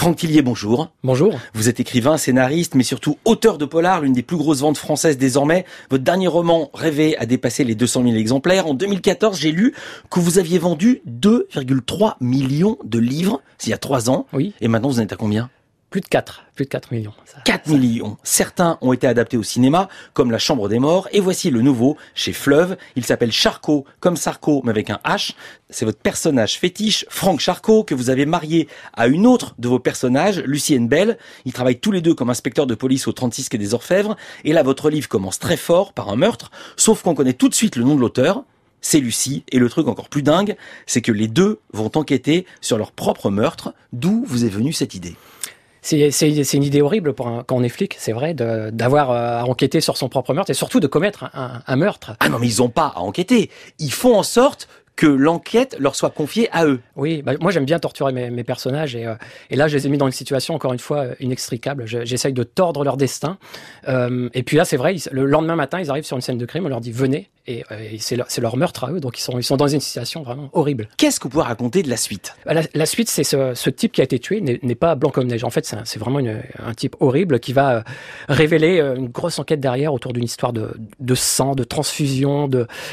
Franck Tillier, bonjour. Bonjour. Vous êtes écrivain, scénariste, mais surtout auteur de polar, l'une des plus grosses ventes françaises désormais. Votre dernier roman, Rêver, a dépassé les 200 000 exemplaires. En 2014, j'ai lu que vous aviez vendu 2,3 millions de livres, c'est il y a 3 ans. Oui. Et maintenant, vous en êtes à combien ? Plus de 4 millions. 4 millions. Certains ont été adaptés au cinéma, comme La Chambre des Morts. Et voici le nouveau, chez Fleuve. Il s'appelle Charcot, comme Sarko, mais avec un H. C'est votre personnage fétiche, Franck Charcot, que vous avez marié à une autre de vos personnages, Lucienne Bell. Ils travaillent tous les deux comme inspecteurs de police au 36 quai des Orfèvres. Et là, votre livre commence très fort par un meurtre, sauf qu'on connaît tout de suite le nom de l'auteur. C'est Lucie. Et le truc encore plus dingue, c'est que les deux vont enquêter sur leur propre meurtre. D'où vous est venue cette idée ? C'est une idée horrible quand on est flic, c'est vrai, d'avoir à enquêter sur son propre meurtre et surtout de commettre un meurtre. Ah non, mais ils n'ont pas à enquêter. Ils font en sorte que l'enquête leur soit confiée à eux. Oui, moi j'aime bien torturer mes personnages et là je les ai mis dans une situation encore une fois inextricable. J'essaye de tordre leur destin et puis là c'est vrai, le lendemain matin ils arrivent sur une scène de crime, on leur dit venez et c'est leur meurtre à eux, donc ils sont dans une situation vraiment horrible. Qu'est-ce que vous pouvez raconter de la suite ? La suite, c'est ce type qui a été tué n'est pas blanc comme neige. En fait, c'est vraiment un type horrible qui va révéler une grosse enquête derrière autour d'une histoire de sang, de transfusion,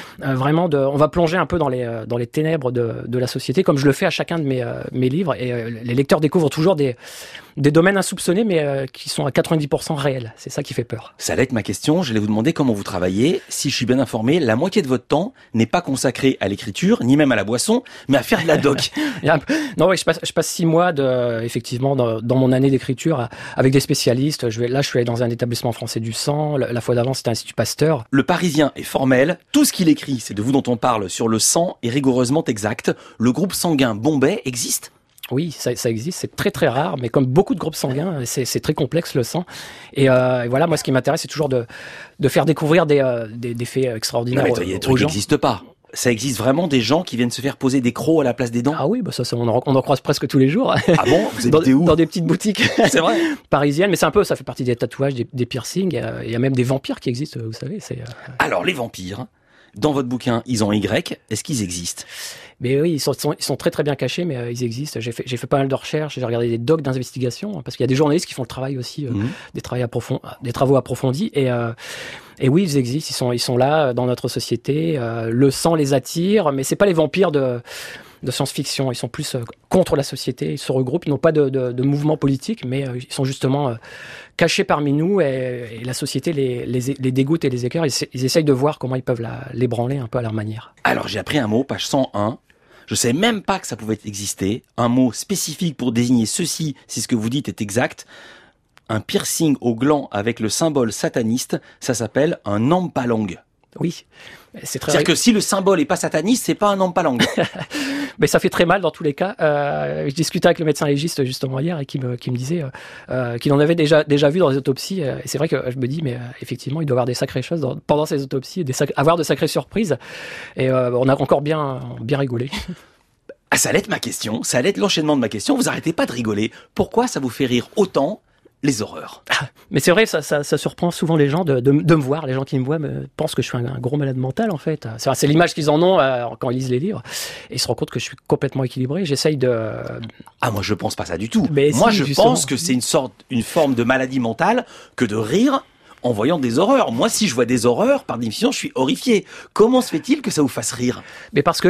on va plonger un peu dans les ténèbres de la société, comme je le fais à chacun de mes livres. Et les lecteurs découvrent toujours des domaines insoupçonnés, mais qui sont à 90% réels. C'est ça qui fait peur. Ça allait être ma question. J'allais vous demander comment vous travaillez. Si je suis bien informé, la moitié de votre temps n'est pas consacré à l'écriture, ni même à la boisson, mais à faire de la doc. Non, oui, je passe 6 mois effectivement dans mon année d'écriture avec des spécialistes. Je suis allé dans un établissement français du sang. La fois d'avant, c'était l'Institut Pasteur. Le Parisien est formel. Tout ce qu'il écrit, c'est de vous dont on parle sur le sang est rigoureusement exact. Le groupe sanguin Bombay existe ? Oui, ça existe, c'est très très rare, mais comme beaucoup de groupes sanguins, c'est très complexe le sang. Et voilà, moi ce qui m'intéresse, c'est toujours de faire découvrir des faits extraordinaires aux gens. Il y a des trucs qui n'existent pas. Ça existe vraiment des gens qui viennent se faire poser des crocs à la place des dents ? Ah oui, ça on en croise presque tous les jours. Ah bon ? Vous habitez où ? Dans des petites boutiques. C'est vrai. Parisiennes, mais ça fait partie des tatouages, des piercings. Il y a même des vampires qui existent, vous savez. Alors les vampires, dans votre bouquin, ils ont Y. Est-ce qu'ils existent ? Mais oui, ils sont très très bien cachés, mais ils existent. J'ai fait pas mal de recherches, j'ai regardé des docs d'investigation, parce qu'il y a des journalistes qui font le travail aussi, des travaux approfondis. Et oui, ils existent, ils sont là dans notre société. Le sang les attire, mais c'est pas les vampires de science-fiction. Ils sont plus contre la société. Ils se regroupent, ils n'ont pas de mouvement politique, mais ils sont justement cachés parmi nous et la société les dégoûte et les écœure. Ils essayent de voir comment ils peuvent l'ébranler un peu à leur manière. Alors j'ai appris un mot, page 101. Je savais même pas que ça pouvait exister. Un mot spécifique pour désigner ceci, si ce que vous dites est exact. Un piercing au gland avec le symbole sataniste, ça s'appelle un empalang. Oui, c'est très. C'est-à-dire que si le symbole est pas sataniste, c'est pas un empalang. Mais ça fait très mal dans tous les cas. Je discutais avec le médecin légiste justement hier et qui me disait qu'il en avait déjà vu dans les autopsies. Et c'est vrai que je me dis, mais effectivement, il doit y avoir des sacrées choses pendant ces autopsies, et avoir de sacrées surprises. Et on a encore bien rigolé. Ah, ça allait être ma question, ça allait être l'enchaînement de ma question. Vous arrêtez pas de rigoler. Pourquoi ça vous fait rire autant ? Les horreurs. Mais c'est vrai, ça surprend souvent les gens de me voir. Les gens qui me voient pensent que je suis un gros malade mental, en fait. C'est l'image qu'ils en ont quand ils lisent les livres. Et ils se rendent compte que je suis complètement équilibré. J'essaye de... Ah, moi, je pense pas ça du tout. Mais moi, si, je justement. pense que c'est une forme de maladie mentale que de rire en voyant des horreurs. Moi, si je vois des horreurs, par définition, je suis horrifié. Comment se fait-il que ça vous fasse rire ? Mais parce que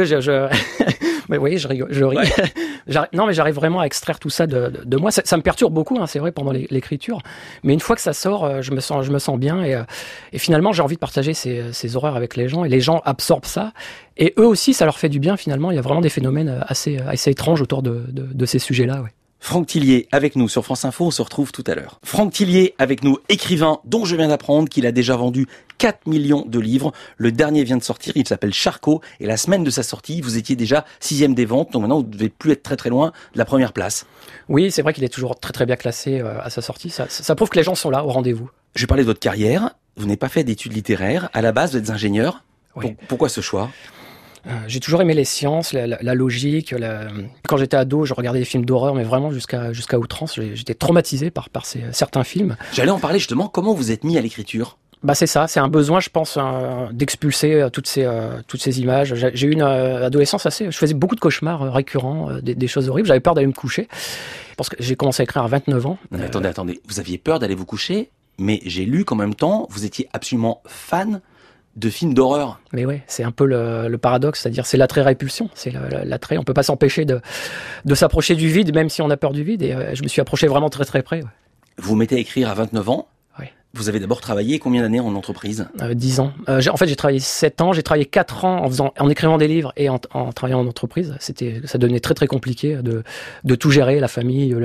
mais oui, je rigole. Ouais. Non, mais j'arrive vraiment à extraire tout ça de moi. Ça me perturbe beaucoup, hein, c'est vrai, pendant l'écriture. Mais une fois que ça sort, je me sens bien. Et finalement, j'ai envie de partager ces horreurs avec les gens. Et les gens absorbent ça. Et eux aussi, ça leur fait du bien, finalement. Il y a vraiment des phénomènes assez étranges autour de ces sujets-là, ouais. Franck Tillier avec nous sur France Info, on se retrouve tout à l'heure. Franck Tillier avec nous, écrivain dont je viens d'apprendre qu'il a déjà vendu 4 millions de livres. Le dernier vient de sortir, il s'appelle Charcot, et la semaine de sa sortie, vous étiez déjà 6e des ventes, donc maintenant vous ne devez plus être très très loin de la première place. Oui, c'est vrai qu'il est toujours très très bien classé à sa sortie, ça prouve que les gens sont là au rendez-vous. Je vais parler de votre carrière, vous n'avez pas fait d'études littéraires, à la base vous êtes ingénieur. Oui. Pourquoi ce choix ? J'ai toujours aimé les sciences, la logique. Quand j'étais ado, je regardais des films d'horreur, mais vraiment jusqu'à outrance. J'étais traumatisé par certains films. J'allais en parler justement. Comment vous êtes mis à l'écriture ? Bah c'est ça, c'est un besoin, je pense, d'expulser toutes ces images. J'ai eu une adolescence je faisais beaucoup de cauchemars récurrents, des choses horribles. J'avais peur d'aller me coucher parce que j'ai commencé à écrire à 29 ans. Non, mais attendez, vous aviez peur d'aller vous coucher, mais j'ai lu qu'en même temps, vous étiez absolument fan de films d'horreur. Mais ouais, c'est un peu le paradoxe, c'est-à-dire c'est l'attrait-répulsion, c'est l'attrait. On peut pas s'empêcher de s'approcher du vide, même si on a peur du vide. Et je me suis approché vraiment très très près. Ouais. Vous vous mettez à écrire à 29 ans. Ouais. Vous avez d'abord travaillé combien d'années en entreprise ? 10 ans. En fait, j'ai travaillé 7 ans. J'ai travaillé 4 ans en écrivant des livres et en travaillant en entreprise. Ça devenait très très compliqué de tout gérer, la famille,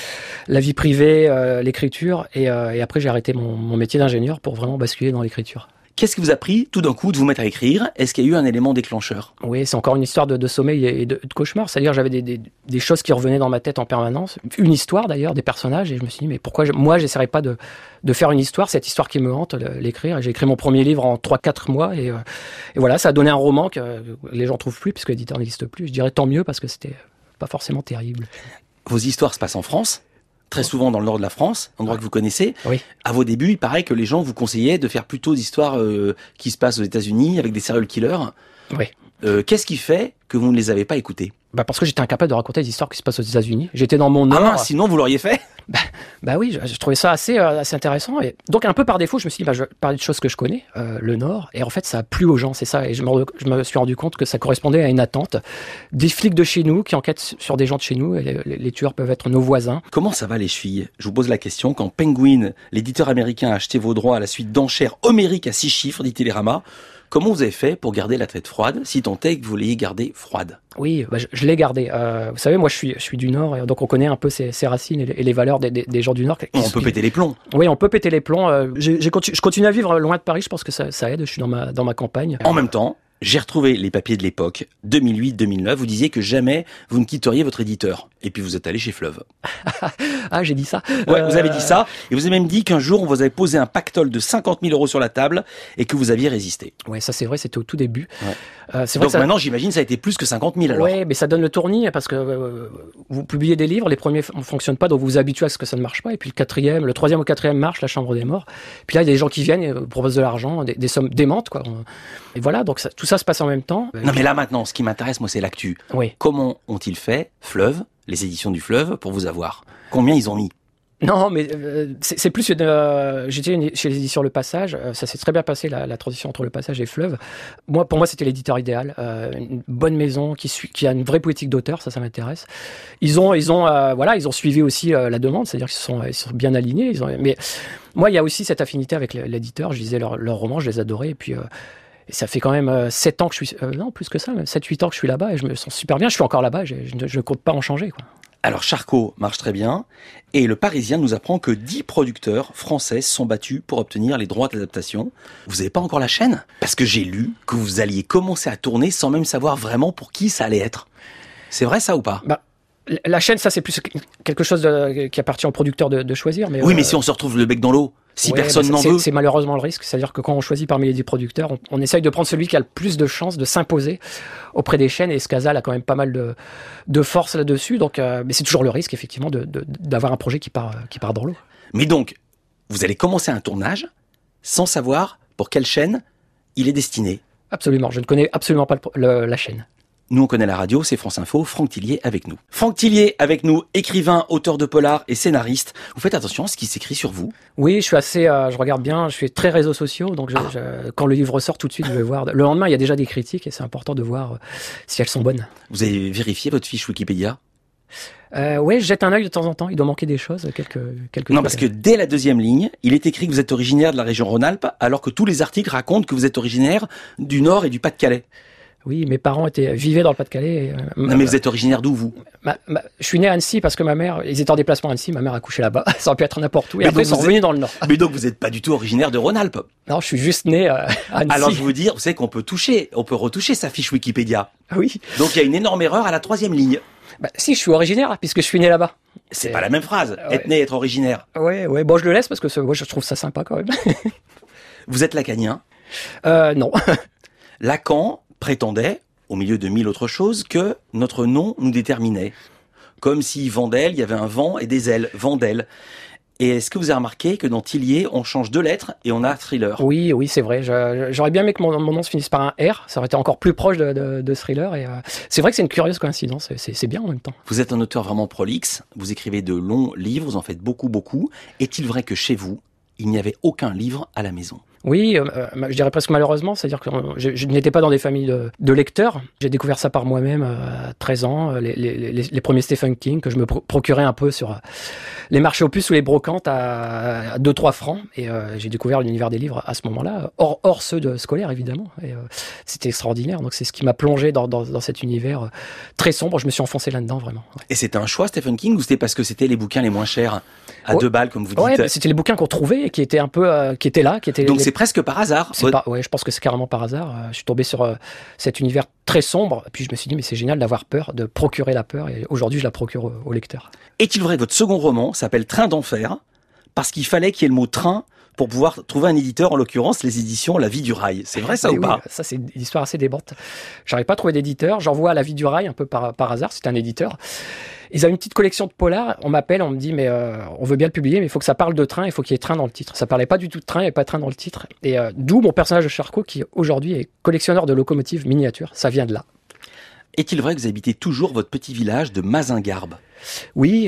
la vie privée, l'écriture. Et après, j'ai arrêté mon métier d'ingénieur pour vraiment basculer dans l'écriture. Qu'est-ce qui vous a pris tout d'un coup de vous mettre à écrire ? Est-ce qu'il y a eu un élément déclencheur ? Oui, c'est encore une histoire de sommeil et de cauchemar. C'est-à-dire j'avais des choses qui revenaient dans ma tête en permanence. Une histoire d'ailleurs, des personnages. Et je me suis dit, mais pourquoi moi, j'essaierais pas de faire une histoire, cette histoire qui me hante, l'écrire. Et j'ai écrit mon premier livre en 3-4 mois. Et voilà, ça a donné un roman que les gens trouvent plus, puisque l'éditeur n'existe plus. Je dirais tant mieux, parce que c'était pas forcément terrible. Vos histoires se passent en France ? Très souvent dans le nord de la France, endroit que vous connaissez. Oui. À vos débuts, il paraît que les gens vous conseillaient de faire plutôt d'histoires qui se passent aux États-Unis avec des serial killers. Oui. Qu'est-ce qui fait que vous ne les avez pas écoutés ? Parce que j'étais incapable de raconter des histoires qui se passent aux États-Unis. J'étais dans mon nord. Ah, sinon vous l'auriez fait ? Bah oui, je trouvais ça assez intéressant. Et donc un peu par défaut, je me suis dit, je vais parler de choses que je connais, le Nord. Et en fait, ça a plu aux gens, c'est ça. Et je me suis rendu compte que ça correspondait à une attente. Des flics de chez nous qui enquêtent sur des gens de chez nous. Et les tueurs peuvent être nos voisins. Comment ça va les chevilles ? Je vous pose la question. Quand Penguin, l'éditeur américain, a acheté vos droits à la suite d'enchères homériques à 6 chiffres, dit Télérama, comment vous avez fait pour garder la tête froide, si tant est que vous l'ayez gardée froide ? Oui, je l'ai gardé. Vous savez, moi, je suis du Nord, et donc on connaît un peu ses racines et les valeurs des gens du Nord. On peut péter les plombs. Oui, on peut péter les plombs. Je continue à vivre loin de Paris. Je pense que ça aide. Je suis dans ma campagne. En même temps, j'ai retrouvé les papiers de l'époque, 2008-2009. Vous disiez que jamais vous ne quitteriez votre éditeur. Et puis vous êtes allé chez Fleuve. Ah, j'ai dit ça. Ouais, vous avez dit ça. Et vous avez même dit qu'un jour, on vous avait posé un pactole de 50 000 € sur la table et que vous aviez résisté. Ouais, ça c'est vrai, c'était au tout début. Ouais. Donc maintenant, j'imagine, ça a été plus que 50 000 alors. Ouais, mais ça donne le tournis parce que vous publiez des livres, les premiers ne fonctionnent pas, donc vous vous habituez à ce que ça ne marche pas. Et puis le troisième ou quatrième marche, La Chambre des Morts. Puis là, il y a des gens qui viennent et vous proposent de l'argent, des sommes démentes, quoi. Et voilà, donc tout ça se passe en même temps. Non, mais là maintenant, ce qui m'intéresse, moi, c'est l'actu. Oui. Comment ont-ils fait, Fleuve, les éditions du Fleuve, pour vous avoir ? Combien ils ont mis ? Non, mais c'est plus j'étais chez les éditions Le Passage. Ça s'est très bien passé, la transition entre Le Passage et Fleuve. Pour moi, c'était l'éditeur idéal. Une bonne maison qui a une vraie politique d'auteur, ça m'intéresse. Ils ont suivi aussi la demande, c'est-à-dire qu'ils sont bien alignés. Mais moi, il y a aussi cette affinité avec l'éditeur. Je lisais leurs romans, je les adorais. Et puis, et ça fait quand même 7 ans que je suis... non, plus que ça, 7-8 ans que je suis là-bas et je me sens super bien. Je suis encore là-bas, je ne compte pas en changer, quoi. Alors Charcot marche très bien, et Le Parisien nous apprend que 10 producteurs français se sont battus pour obtenir les droits d'adaptation. Vous n'avez pas encore la chaîne ? Parce que j'ai lu que vous alliez commencer à tourner sans même savoir vraiment pour qui ça allait être. C'est vrai ça ou pas ? La chaîne, ça c'est plus quelque chose qui appartient au producteur de choisir. Mais oui, mais si on se retrouve le bec dans l'eau, si personne n'en veut... C'est malheureusement le risque, c'est-à-dire que quand on choisit parmi les 10 producteurs, on essaye de prendre celui qui a le plus de chances de s'imposer auprès des chaînes, et Scasal a quand même pas mal de force là-dessus, donc, mais c'est toujours le risque, effectivement, d'avoir un projet qui part dans l'eau. Mais donc, vous allez commencer un tournage sans savoir pour quelle chaîne il est destiné. Absolument, je ne connais absolument pas la chaîne. Nous, on connaît la radio, c'est France Info. Franck Tillier avec nous. Franck Tillier avec nous, écrivain, auteur de polar et scénariste. Vous faites attention à ce qui s'écrit sur vous ? Oui, je suis assez, je regarde bien, je suis très réseaux sociaux, donc quand le livre sort tout de suite, je vais voir. Le lendemain, il y a déjà des critiques et c'est important de voir si elles sont bonnes. Vous avez vérifié votre fiche Wikipédia ? Ouais, je jette un œil de temps en temps. Il doit manquer des choses, quelques. Non, parce que dès la 2e ligne, il est écrit que vous êtes originaire de la région Rhône-Alpes, alors que tous les articles racontent que vous êtes originaire du Nord et du Pas-de-Calais. Oui, mes parents vivaient dans le Pas-de-Calais. Non, mais vous êtes originaire d'où, vous ? Je suis né à Annecy parce que ma mère, ils étaient en déplacement à Annecy, ma mère a couché là-bas. Ça aurait pu être n'importe où. Et après, ils sont revenus dans le Nord. Mais donc, vous n'êtes pas du tout originaire de Rhône-Alpes ? Non, je suis juste né à Annecy. Alors, je veux dire, vous savez qu'on peut retoucher sa fiche Wikipédia. Oui. Donc, il y a une énorme erreur à la 3e ligne. Si, je suis originaire, puisque je suis né là-bas. C'est pas la même phrase, ouais. Être né, être originaire. Ouais, bon, je le laisse parce que moi, je trouve ça sympa quand même. Vous êtes lacanien ? Non. Lacan prétendait, au milieu de 1000 autres choses, que notre nom nous déterminait. Comme si Vandel, il y avait un vent et des ailes, Vandel. Et est-ce que vous avez remarqué que dans Tillier, on change 2 lettres et on a Thriller? Oui, c'est vrai. J'aurais bien aimé que mon nom se finisse par un R. Ça aurait été encore plus proche de Thriller. Et c'est vrai que c'est une curieuse coïncidence. C'est bien en même temps. Vous êtes un auteur vraiment prolixe. Vous écrivez de longs livres. Vous en faites beaucoup, beaucoup. Est-il vrai que chez vous, il n'y avait aucun livre à la maison? Oui, je dirais presque malheureusement, c'est-à-dire que je n'étais pas dans des familles de lecteurs. J'ai découvert ça par moi-même à 13 ans, les premiers Stephen King que je me procurais un peu sur les marchés aux puces ou les brocantes à 2-3 francs. Et j'ai découvert l'univers des livres à ce moment-là, hors ceux de scolaires évidemment. Et c'était extraordinaire. Donc c'est ce qui m'a plongé dans cet univers très sombre. Je me suis enfoncé là-dedans vraiment. Ouais. Et c'était un choix Stephen King ou c'était parce que c'était les bouquins les moins chers à 2 balles comme vous dites? Ouais, c'était les bouquins qu'on trouvait et qui étaient un peu, qui étaient là, qui étaient. Donc c'est presque par hasard. Ouais, je pense que c'est carrément par hasard. Je suis tombé sur cet univers très sombre, puis je me suis dit mais c'est génial d'avoir peur, de procurer la peur, et aujourd'hui je la procure au lecteur. Est-il vrai que votre second roman s'appelle Train d'enfer parce qu'il fallait qu'il y ait le mot train pour pouvoir trouver un éditeur, en l'occurrence les éditions La Vie du Rail? C'est vrai ça ou pas? Ça c'est une histoire assez déborde. J'arrive pas à trouver d'éditeur, j'envoie à La Vie du Rail un peu par hasard, c'est un éditeur. Ils ont une petite collection de polars, on m'appelle, on me dit mais on veut bien le publier mais il faut que ça parle de train, il faut qu'il y ait train dans le titre. Ça parlait pas du tout de train, il n'y avait pas de train dans le titre. Et d'où mon personnage de Charcot qui aujourd'hui est collectionneur de locomotives miniatures, ça vient de là. Est-il vrai que vous habitez toujours votre petit village de Mazingarbe? Oui,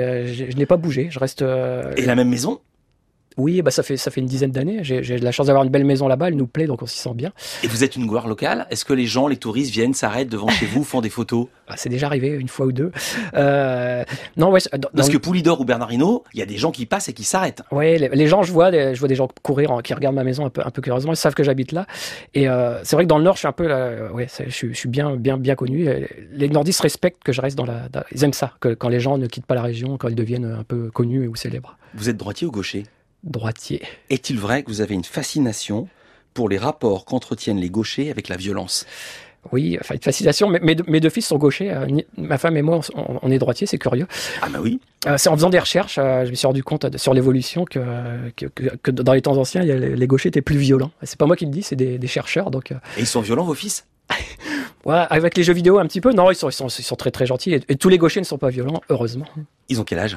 je n'ai pas bougé, je reste... Et la même maison? Oui, ça fait une dizaine d'années. J'ai de la chance d'avoir une belle maison là-bas, elle nous plaît, donc on s'y sent bien. Et vous êtes une gloire locale? Est-ce que les gens, les touristes viennent, s'arrêtent devant chez vous, font des photos? C'est déjà arrivé une fois ou deux. Non, ouais. Parce que Poulidor ou Bernardino, il y a des gens qui passent et qui s'arrêtent. Ouais, les gens, je vois des gens courir, qui regardent ma maison un peu curieusement. Ils savent que j'habite là. Et c'est vrai que dans le Nord, je suis un peu je suis bien connu. Les Nordistes respectent que je reste ils aiment ça, que quand les gens ne quittent pas la région, quand ils deviennent un peu connus ou célèbres. Vous êtes droitier ou gaucher? Droitier. Est-il vrai que vous avez une fascination pour les rapports qu'entretiennent les gauchers avec la violence? Oui, enfin une fascination. Mes 2 fils sont gauchers. Ma femme et moi, on est droitiers, c'est curieux. Ah bah oui. C'est en faisant des recherches, je me suis rendu compte sur l'évolution que dans les temps anciens, les gauchers étaient plus violents. C'est pas moi qui le dis, c'est des chercheurs. Donc. Et ils sont violents vos fils? Ouais, avec les jeux vidéo un petit peu. Non, ils sont très très gentils. Et tous les gauchers ne sont pas violents, heureusement. Ils ont quel âge?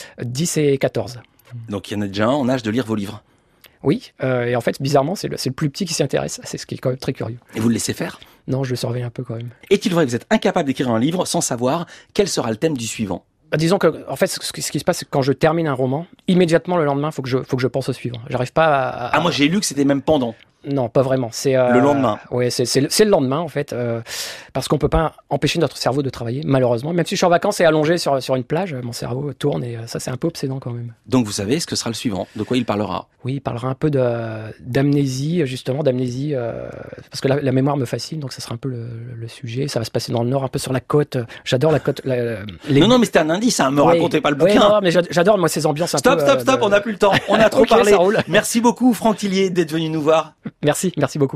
10 et 14. Donc il y en a déjà un en âge de lire vos livres? Oui, et en fait, bizarrement, c'est le plus petit qui s'y intéresse. C'est ce qui est quand même très curieux. Et vous le laissez faire? Non, je le surveille un peu quand même. Est-il vrai que vous êtes incapable d'écrire un livre sans savoir quel sera le thème du suivant? Disons que, en fait, ce qui se passe, c'est que quand je termine un roman, immédiatement le lendemain, faut que je pense au suivant. J'arrive pas à... Ah, moi j'ai lu que c'était même pendant. Non, pas vraiment. C'est le lendemain. Ouais, c'est le lendemain en fait, parce qu'on peut pas empêcher notre cerveau de travailler, malheureusement. Même si je suis en vacances et allongé sur une plage, mon cerveau tourne et ça c'est un peu obsédant quand même. Donc vous savez ce que sera le suivant, de quoi il parlera? Oui, il parlera un peu d'amnésie, justement d'amnésie, parce que la mémoire me fascine, donc ça sera un peu le sujet. Ça va se passer dans le Nord, un peu sur la côte. J'adore la côte. Non, mais c'était un indice, hein, me racontez pas le bouquin. Non, mais j'adore moi ces ambiances un peu. Stop, on n'a plus le temps. On a trop Okay, parlé. Ça roule. Merci beaucoup Franck Tillier d'être venu nous voir. Merci beaucoup.